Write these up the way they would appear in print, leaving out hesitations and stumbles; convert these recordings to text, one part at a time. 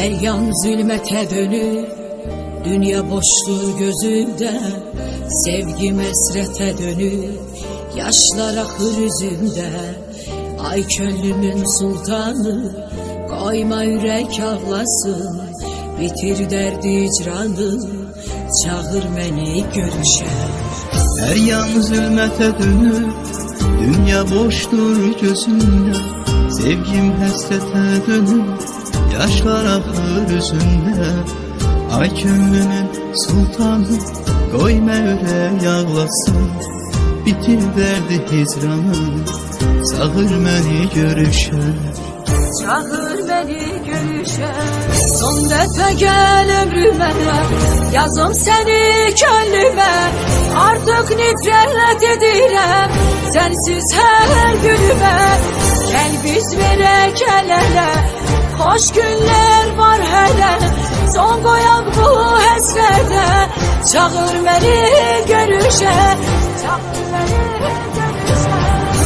Eyyam zülmete dönür, dünya boştur gözümde. Sevgim esrete dönür, yaşlar akır yüzümde. Ay könlümün sultanı, koyma yürek ağlasın. Bitir derdi icranı, çağır beni görüşe. Eyyam zülmete dönür, dünya boştur gözümde. Sevgim hasrete dönür, yaşlar akır yüzümde. Ay könlümün sultanı, koyma yürek ağlasın. Bitir derdi hicranı, çağır beni görüşe. Çağır beni görüşe. Son defa gel ömrüme, yazım seni gönlüme. Artık nefret edirəm sensiz her günüme. Gel biz verek el ele, hoş günler var hele. Son koyak bu hasrete, çağır beni görüşe. Çağır beni görüşe.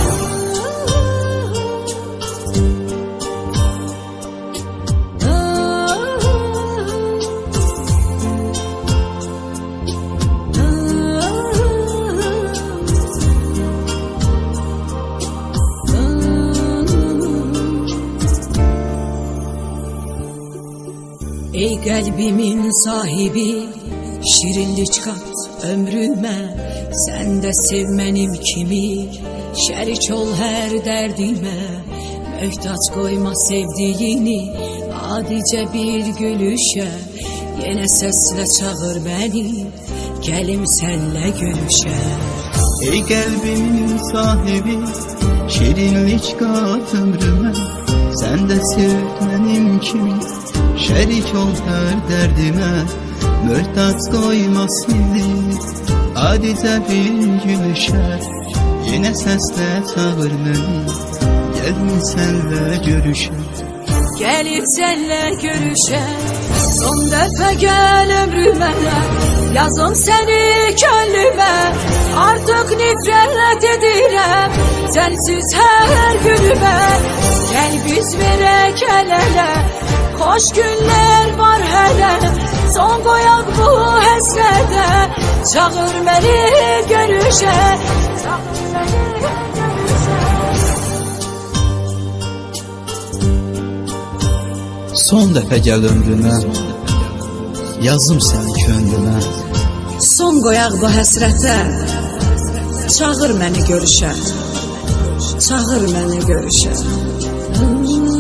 Ey kalbimin sahibi, şirinlik kat ömrüme. Sen de sev benim kimi, şerik ol her derdime. Möhtaç koyma sevdiğini, adice bir gülüşe. Yine sesle çağır beni, gelim senle görüşe. Ey kalbimin sahibi, şirinlik kat ömrüme. Sen de sev benim kimi, şerik ol her derdime. Möhtaç koyma seni, adice bir gülüşe. Yine sesle çağır beni, gelin senle görüşe. Gelip senle görüşe. Son defa gel ömrüme, yazım seni gönlüme. Artık nefret edirəm sensiz her günüme. Gel biz verek el ele, hoş günler var hele. Son koyak bu hasrete, çağır beni görüşe. Çağır beni görüşe. Son dəfə gəl ömrümə, yazım səni könlümə. Son koyak bu hasrete, çağır beni görüşe. Çağır beni görüşe.